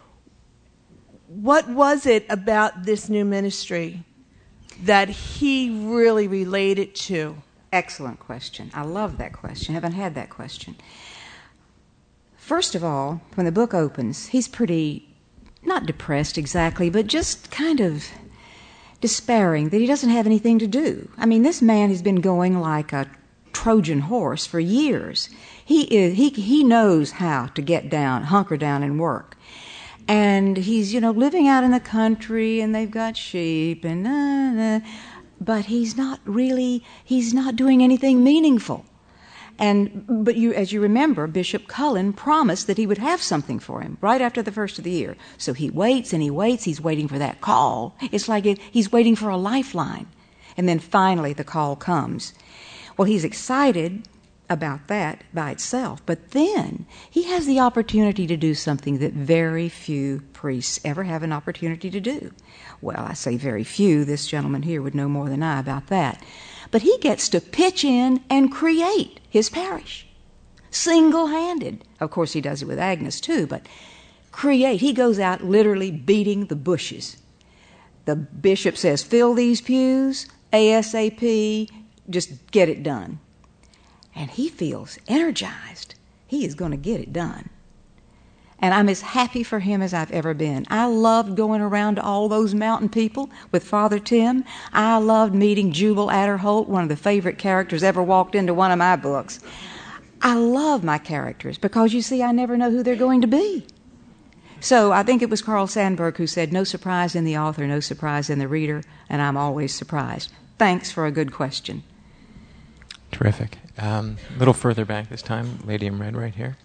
what was it about this new ministry that he really related to? Excellent question. I love that question. I haven't had that question. First of all, when the book opens, he's pretty, not depressed exactly, but just kind of despairing that he doesn't have anything to do. I mean, this man has been going like a Trojan horse for years. He is, he he knows how to get down, hunker down and work. And he's, you know, living out in the country, and they've got sheep, and uh, uh, but he's not really, he's not doing anything meaningful. And but you, as you remember, Bishop Cullen promised that he would have something for him right after the first of the year. So he waits and he waits. He's waiting for that call. It's like it, he's waiting for a lifeline. And then finally the call comes. Well, he's excited about that by itself. But then he has the opportunity to do something that very few priests ever have an opportunity to do. Well, I say very few. This gentleman here would know more than I about that. But he gets to pitch in and create his parish, single-handed. Of course, he does it with Agnes, too, but create. He goes out literally beating the bushes. The bishop says, fill these pews, ASAP, just get it done. And he feels energized. He is going to get it done. And I'm as happy for him as I've ever been. I loved going around to all those mountain people with Father Tim. I loved meeting Jubal Adderholt, one of the favorite characters ever walked into one of my books. I love my characters because, you see, I never know who they're going to be. So I think it was Carl Sandburg who said, no surprise in the author, no surprise in the reader, and I'm always surprised. Thanks for a good question. Terrific. Um, a little further back this time, lady in red right here.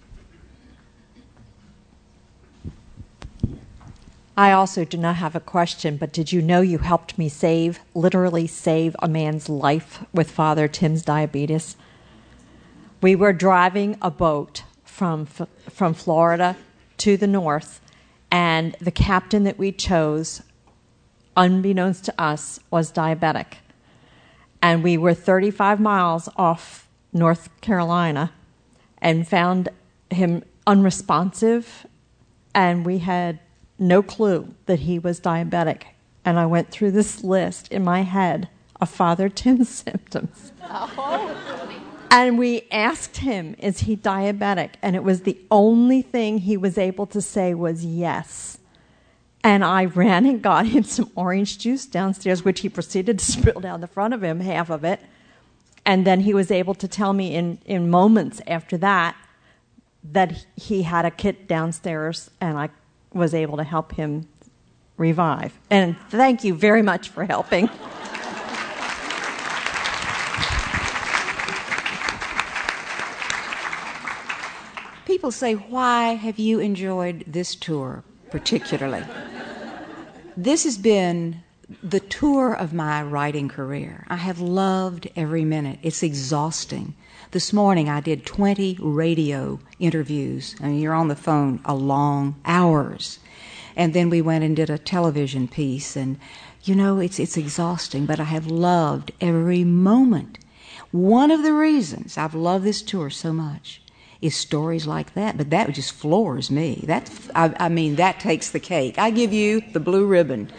I also do not have a question, but did you know you helped me save, literally save a man's life with Father Tim's diabetes? We were driving a boat from from Florida to the north, and the captain that we chose, unbeknownst to us, was diabetic. And we were thirty-five miles off North Carolina and found him unresponsive, and we had no clue that he was diabetic. And I went through this list in my head of Father Tim's symptoms. Oh. And we asked him, is he diabetic? And it was the only thing he was able to say was yes. And I ran and got him some orange juice downstairs, which he proceeded to spill down the front of him, half of it. And then he was able to tell me in, in moments after that that he had a kit downstairs, and I was able to help him revive. And thank you very much for helping. People say, why have you enjoyed this tour particularly? This has been the tour of my writing career. I have loved every minute. It's exhausting. This morning I did twenty radio interviews. I mean, you're on the phone a long hours. And then we went and did a television piece. And, you know, it's, it's exhausting, but I have loved every moment. One of the reasons I've loved this tour so much is stories like that, but that just floors me. That, I, I mean, that takes the cake. I give you the blue ribbon.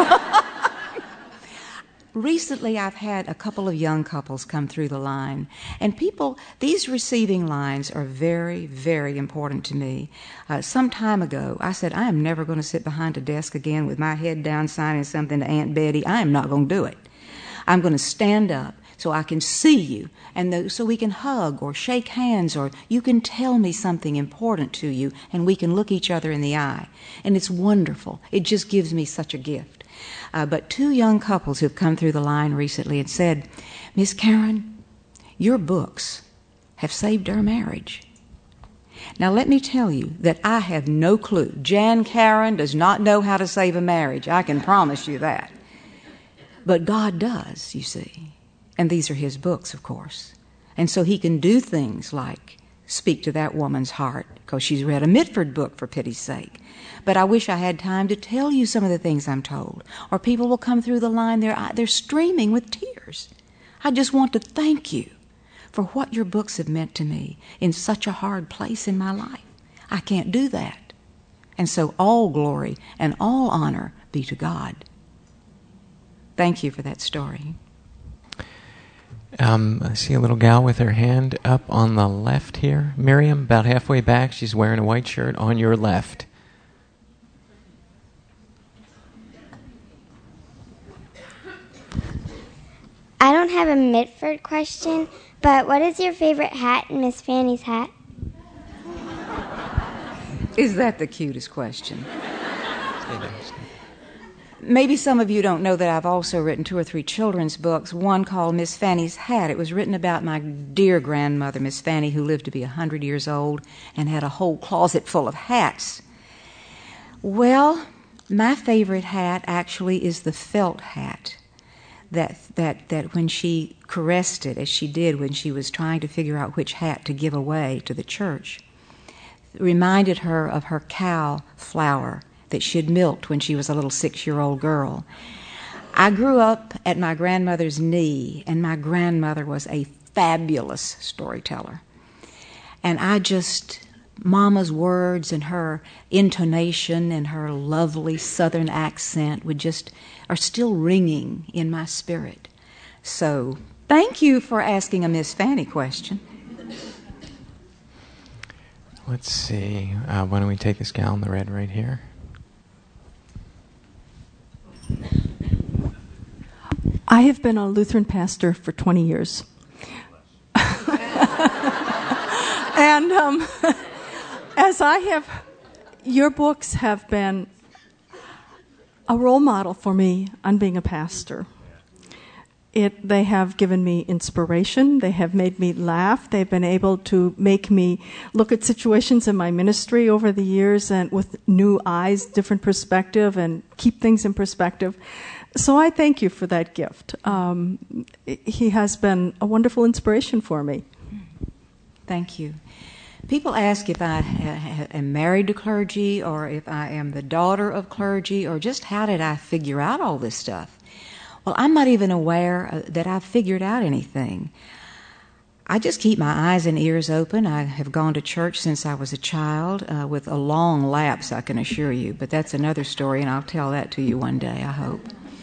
Recently, I've had a couple of young couples come through the line, and people, these receiving lines are very, very important to me. Uh, some time ago, I said, I am never going to sit behind a desk again with my head down signing something to Aunt Betty. I am not going to do it. I'm going to stand up so I can see you, and the, so we can hug or shake hands, or you can tell me something important to you, and we can look each other in the eye. And it's wonderful. It just gives me such a gift. Uh, but two young couples who've come through the line recently and said, Miss Karen, your books have saved our marriage. Now let me tell you that I have no clue. Jan Karen does not know how to save a marriage. I can promise you that. But God does, you see. And these are his books, of course. And so he can do things like speak to that woman's heart because she's read a Mitford book, for pity's sake. But I wish I had time to tell you some of the things I'm told. Or people will come through the line, they're, they're streaming with tears. I just want to thank you for what your books have meant to me in such a hard place in my life. I can't do that. And so all glory and all honor be to God. Thank you for that story. Um, I see a little gal with her hand up on the left here. Miriam, about halfway back. She's wearing a white shirt on your left. I don't have a Mitford question, but what is your favorite hat in Miss Fanny's hat? Is that the cutest question? Maybe some of you don't know that I've also written two or three children's books, one called Miss Fanny's Hat. It was written about my dear grandmother, Miss Fanny, who lived to be one hundred years old and had a whole closet full of hats. Well, my favorite hat actually is the felt hat that, that, that when she caressed it, as she did when she was trying to figure out which hat to give away to the church, it reminded her of her cow flower that she had milked when she was a little six-year-old girl. I grew up at my grandmother's knee, and my grandmother was a fabulous storyteller. And I just, Mama's words and her intonation and her lovely southern accent would just, are still ringing in my spirit. So thank you for asking a Miss Fanny question. Let's see. Uh, why don't we take this gal in the red right here? I have been a Lutheran pastor for twenty years. And um, as I have, your books have been a role model for me on being a pastor. It, they have given me inspiration. They have made me laugh. They've been able to make me look at situations in my ministry over the years and with new eyes, different perspective, and keep things in perspective. So I thank you for that gift. Um, he has been a wonderful inspiration for me. Thank you. People ask if I am married to clergy or if I am the daughter of clergy or just how did I figure out all this stuff. Well, I'm not even aware that I've figured out anything. I just keep my eyes and ears open. I have gone to church since I was a child, uh, with a long lapse, I can assure you. But that's another story, and I'll tell that to you one day, I hope.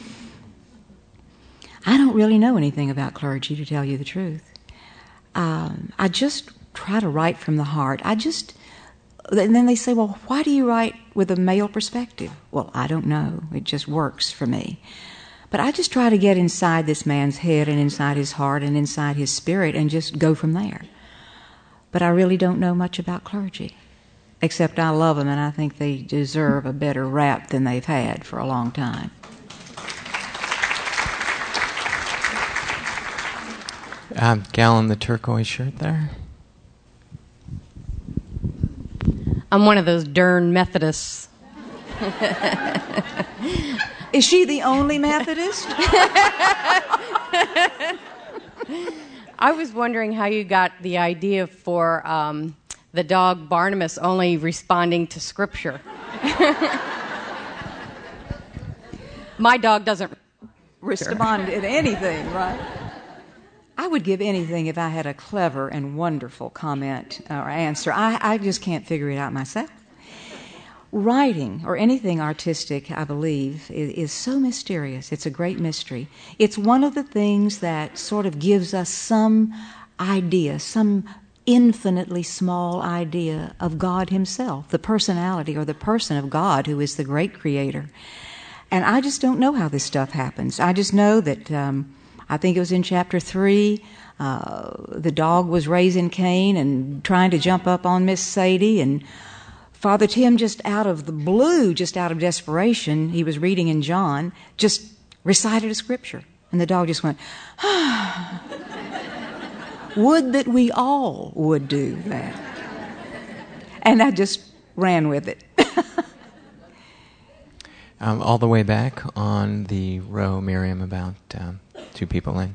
I don't really know anything about clergy, to tell you the truth. Um, I just try to write from the heart. I just... And then they say, well, why do you write with a male perspective? Well, I don't know. It just works for me. But I just try to get inside this man's head and inside his heart and inside his spirit and just go from there. But I really don't know much about clergy, except I love them and I think they deserve a better rap than they've had for a long time. Um, gal in the turquoise shirt there. I'm one of those darn Methodists. Is she the only Methodist? I was wondering how you got the idea for um, the dog Barnabas only responding to Scripture. My dog doesn't respond to anything, right? I would give anything if I had a clever and wonderful comment or answer. I, I just can't figure it out myself. Writing, or anything artistic, I believe, is, is so mysterious. It's a great mystery. It's one of the things that sort of gives us some idea, some infinitely small idea of God Himself, the personality or the person of God who is the great creator. And I just don't know how this stuff happens. I just know that, um, I think it was in chapter three, uh, the dog was raising Cain and trying to jump up on Miss Sadie, and Father Tim, just out of the blue, just out of desperation, he was reading in John, just recited a scripture. And the dog just went, ah. Would that we all would do that. And I just ran with it. um, all the way back on the row, Miriam, about um, two people in.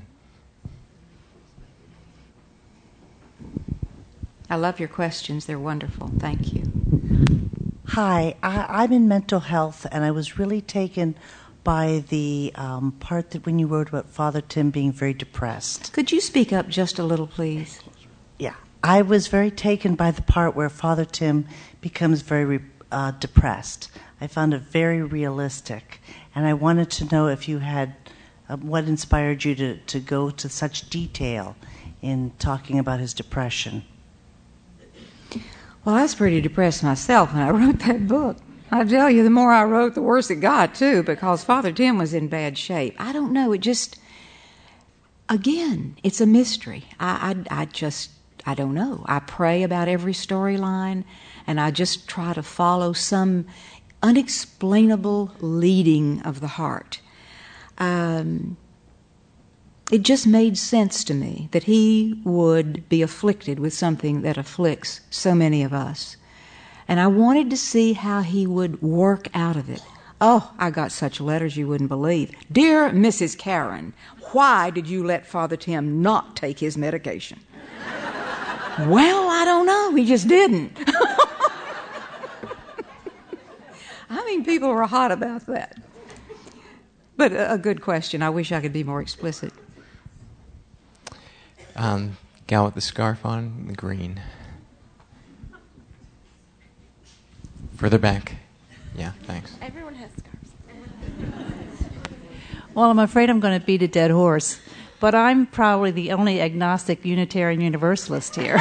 I love your questions. They're wonderful. Thank you. Hi, I, I'm in mental health, and I was really taken by the um, part that when you wrote about Father Tim being very depressed. Could you speak up just a little, please? Yeah. I was very taken by the part where Father Tim becomes very uh, depressed. I found it very realistic, and I wanted to know if you had, uh, what inspired you to, to go to such detail in talking about his depression. Well, I was pretty depressed myself when I wrote that book. I tell you, the more I wrote, the worse it got, too, because Father Tim was in bad shape. I don't know. It just, again, it's a mystery. I, I, I just, I don't know. I pray about every storyline, and I just try to follow some unexplainable leading of the heart. Um... It just made sense to me that he would be afflicted with something that afflicts so many of us. And I wanted to see how he would work out of it. Oh, I got such letters you wouldn't believe. Dear Missus Karen, why did you let Father Tim not take his medication? Well, I don't know. He just didn't. I mean, people were hot about that. But a, a good question. I wish I could be more explicit. Um, gal with the scarf on, the green. Further back. Yeah, thanks. Everyone has scarves. Well, I'm afraid I'm going to beat a dead horse, but I'm probably the only agnostic Unitarian Universalist here.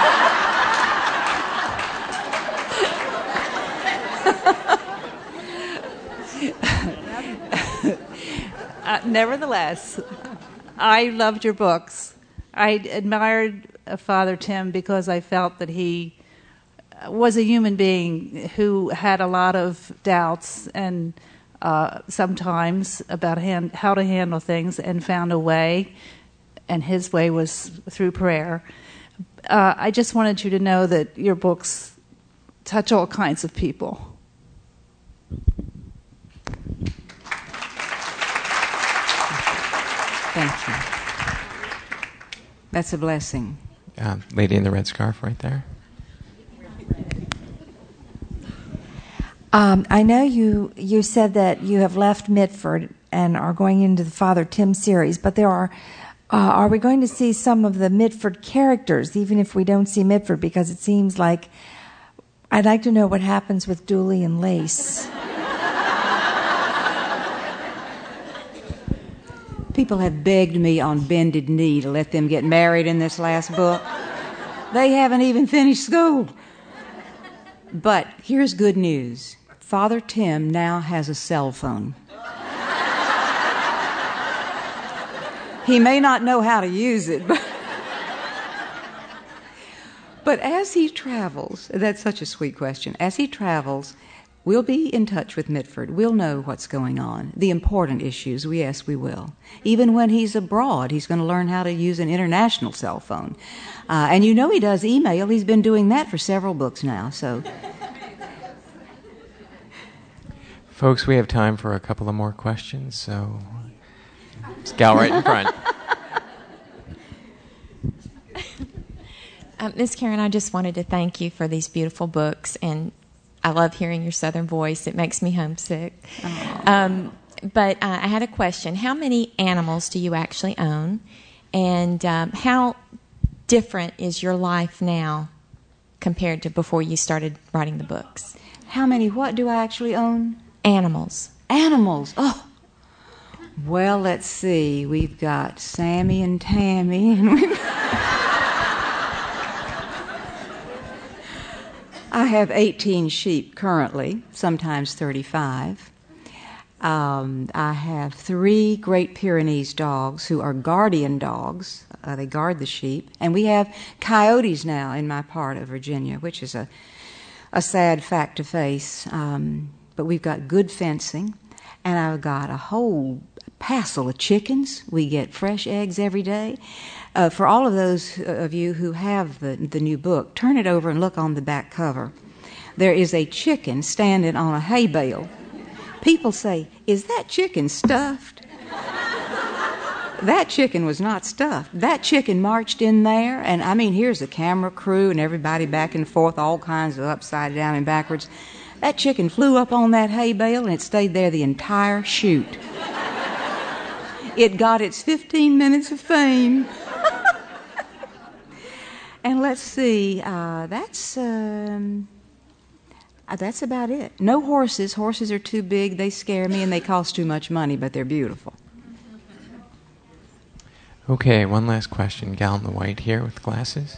uh, nevertheless, I loved your books. I admired Father Tim because I felt that he was a human being who had a lot of doubts and uh, sometimes about hand, how to handle things, and found a way, and his way was through prayer. Uh, I just wanted you to know that your books touch all kinds of people. Thank you. That's a blessing. Uh, lady in the red scarf right there. Um, I know you, you said that you have left Mitford and are going into the Father Tim series, but there are, uh, are we going to see some of the Mitford characters, even if we don't see Mitford? Because it seems like, I'd like to know what happens with Dooley and Lace. People have begged me on bended knee to let them get married in this last book. They haven't even finished school. But here's good news. Father Tim now has a cell phone. He may not know how to use it, but, but as he travels, that's such a sweet question. As he travels, we'll be in touch with Mitford. We'll know what's going on, the important issues. Yes, we will. Even when he's abroad, he's going to learn how to use an international cell phone. Uh, and you know he does email. He's been doing that for several books now, so... Folks, we have time for a couple of more questions, so this gal right in front. uh, Miss Karen, I just wanted to thank you for these beautiful books, and I love hearing your Southern voice. It makes me homesick. Um, but uh, I had a question. How many animals do you actually own, and um, how different is your life now compared to before you started writing the books? How many what do I actually own? Animals. Animals. Oh. Well, let's see. We've got Sammy and Tammy. And we've I have eighteen sheep currently, sometimes thirty-five. Um, I have three Great Pyrenees dogs who are guardian dogs. Uh, they guard the sheep. And we have coyotes now in my part of Virginia, which is a, a sad fact to face. Um, But we've got good fencing, and I've got a whole passel of chickens. We get fresh eggs every day. Uh, for all of those of you who have the, the new book, turn it over and look on the back cover. There is a chicken standing on a hay bale. People say, "Is that chicken stuffed?" That chicken was not stuffed. That chicken marched in there, and I mean, here's a camera crew and everybody back and forth, all kinds of upside down and backwards. That chicken flew up on that hay bale, and it stayed there the entire shoot. It got its fifteen minutes of fame. And let's see, uh, that's um, uh, that's about it. No horses. Horses are too big. They scare me, and they cost too much money, but they're beautiful. Okay, one last question. Gal in the white here with glasses.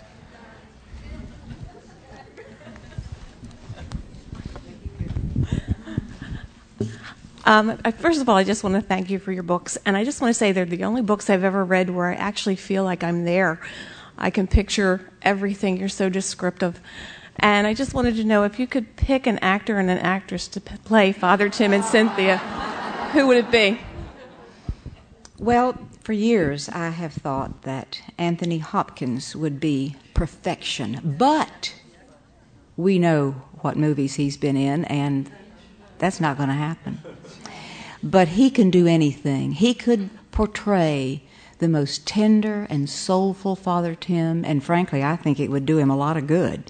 Um, first of all, I just want to thank you for your books, and I just want to say they're the only books I've ever read where I actually feel like I'm there. I can picture everything. You're so descriptive. And I just wanted to know if you could pick an actor and an actress to p- play Father Tim and Cynthia, who would it be? Well, for years I have thought that Anthony Hopkins would be perfection, but we know what movies he's been in, and that's not going to happen. But he can do anything. He could portray the most tender and soulful Father Tim, and frankly, I think it would do him a lot of good.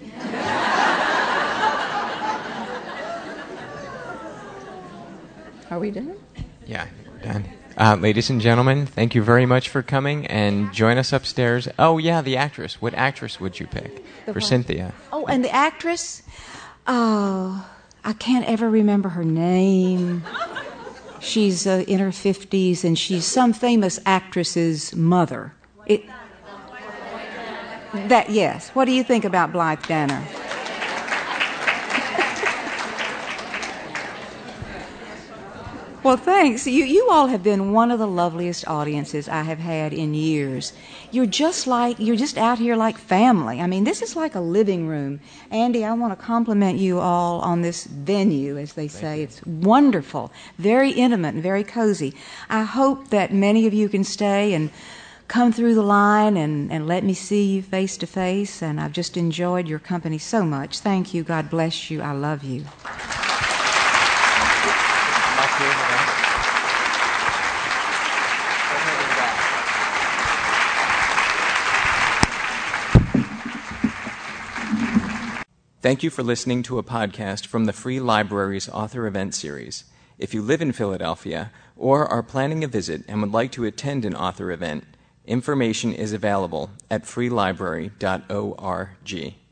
Are we done? Yeah, I think we're done. Uh, ladies and gentlemen, thank you very much for coming, and join us upstairs. Oh, yeah, the actress. What actress would you pick The for what? Cynthia? Oh, and the actress? Oh, I can't ever remember her name. She's uh, in her fifties, and she's some famous actress's mother. It, that yes. What do you think about Blythe Danner? Well, thanks. You, you all have been one of the loveliest audiences I have had in years. You're just like, you're just out here like family. I mean, this is like a living room. Andy, I want to compliment you all on this venue, as they say. It's wonderful, very intimate and very cozy. I hope that many of you can stay and come through the line and, and let me see you face to face. And I've just enjoyed your company so much. Thank you. God bless you. I love you. Thank you for listening to a podcast from the Free Library's Author Event Series. If you live in Philadelphia or are planning a visit and would like to attend an author event, information is available at free library dot org.